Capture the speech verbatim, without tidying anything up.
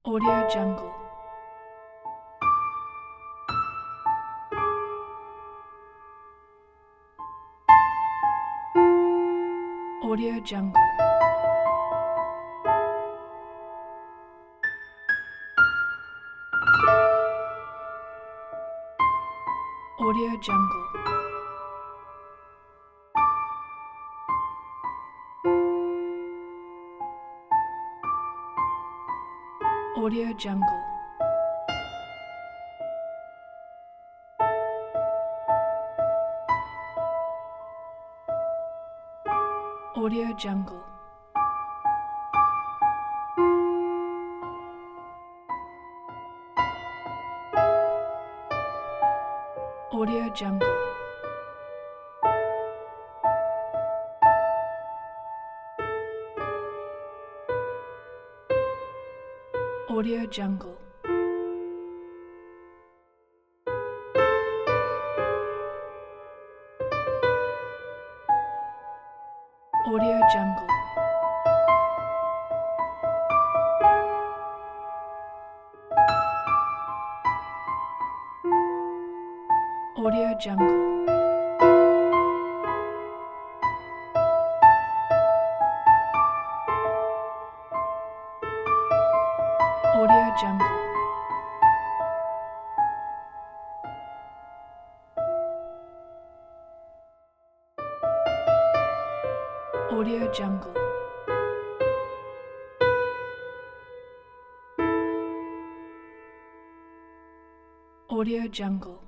Audio Jungle. Audio Jungle. Audio Jungle. Audio Jungle. Audio Jungle. Audio Jungle. Audio Jungle. Audio Jungle. Audio Jungle. Audio Jungle. Audio Jungle. Audio Jungle.